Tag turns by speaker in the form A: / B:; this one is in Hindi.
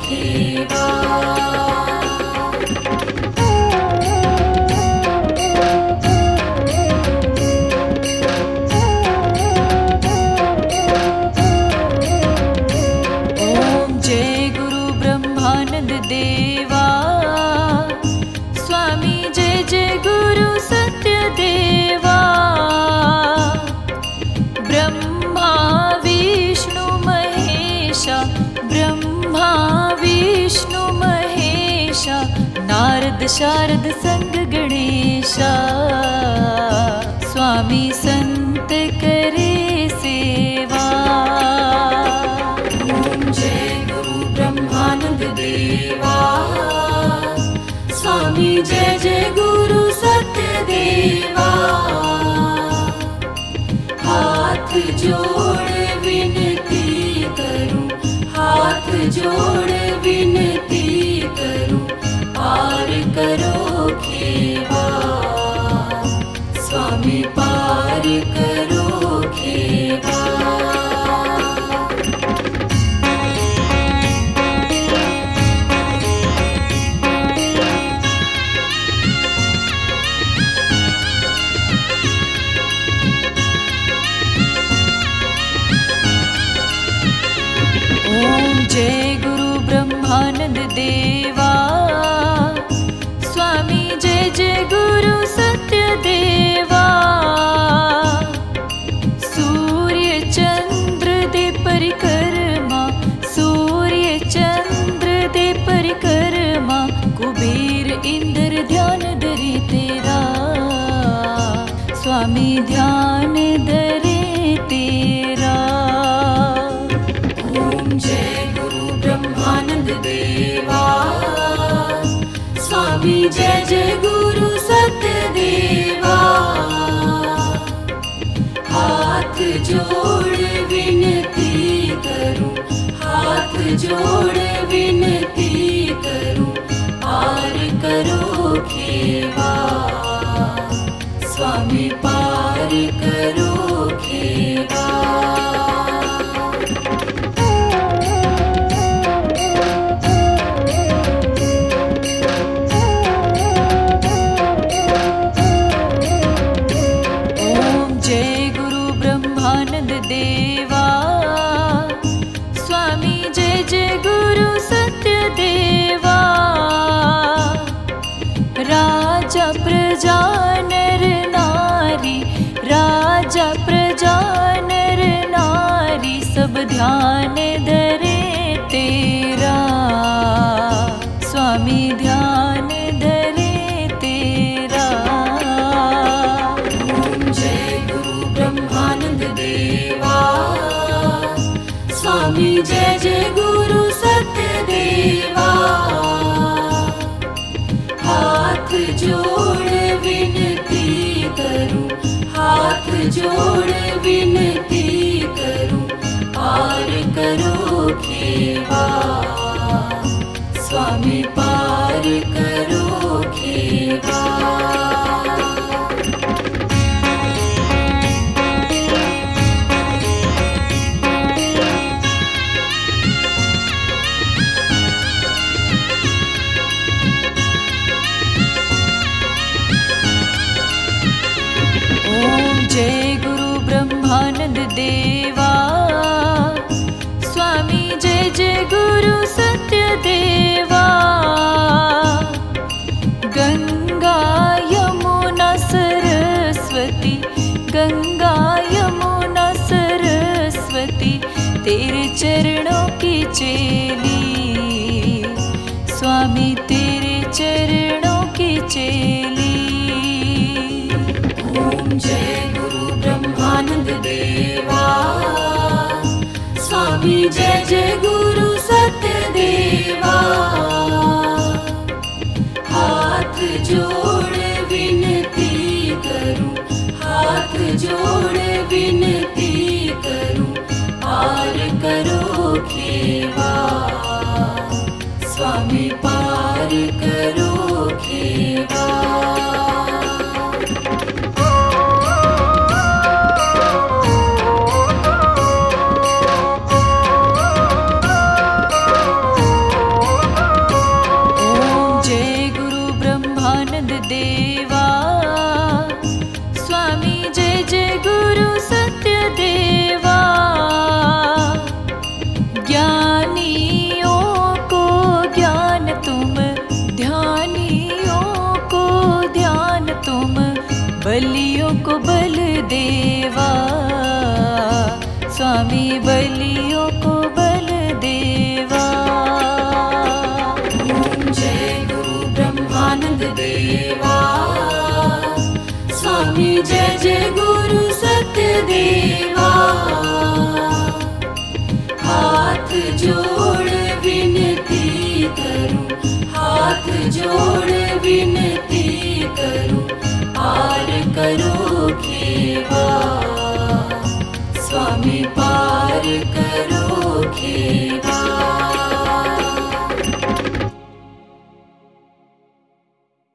A: खेवा।
B: ओम जय गुरु ब्रह्मानंद देवा, स्वामी जय जय गुरु सत्य देवा। ब्रह्मा विष्णु महेशा, ब्रह्मा विष्णु महेशा, नारद शारद संग गणेशा, स्वामी संत करे सेवा।
A: ओम जय गुरु ब्रह्मानंद देवा, स्वामी जय जय गुरु सत्य देवा। हाथ जोड़ विनती करूं, हाथ जोड़ विनती करूं, पार करो खेवा, स्वामी पार करो खेवा।
B: ओम जय गुरु ब्रह्मानंद देवा, स्वामी जय जय गुरु सत्य देवा। सूर्य चंद्र दे परिक्रमा, सूर्य चंद्र दे परिक्रमा, कुबेर इंद्र ध्यान धरे तेरा, स्वामी ध्यान धरे तेरा।
A: ओम जय गुरु ब्रह्मानंद देवा, स्वामी जय जय गुरु सत्य देवा। हाथ जोड़ विनती करूं, हाथ जोड़ विनती करूं, पार करो खेवा, स्वामी पार करो खेवा।
B: ब्रह्मानंद देवा, स्वामी जय जय गुरु सत्य देवा। राजा प्रजा नर नारी, राजा प्रजा नर नारी, सब ध्यान धरे तेरा, स्वामी ध्यान धरे तेरा।
A: ओम जय गुरु ब्रह्मानंद देवा, स्वामी जय जय गुरु सत्य देवा। हाथ जोड़ विनती करूं, हाथ जोड़ विनती करूं, पार करो खेवा, स्वामी पार करो खेवा।
B: जय गुरु ब्रह्मानंद देवा, स्वामी जय जय गुरु सत्य देवा। गंगा यमुना सरस्वती, गंगा यमुना सरस्वती, तेरे चरणों की चेली, स्वामी तेरे चरणों की चेली।
A: ओम जय गुरु ब्रह्मानंद देवा, स्वामी जय जय गुरु सत्य देवा। हाथ जोड़ विनती करूं, हाथ जोड़ विनती करूं, पार करो खेवा, स्वामी पार करो खेवा।
B: कलियों को बल देवा।
A: जय गुरु ब्रह्मानंद देवा, स्वामी जय जय गुरु सत्य देवा। हाथ जोड़ विनती करूं, हाथ जोड़ विनती करूं, पार करो खेवा, स्वामी पार करो।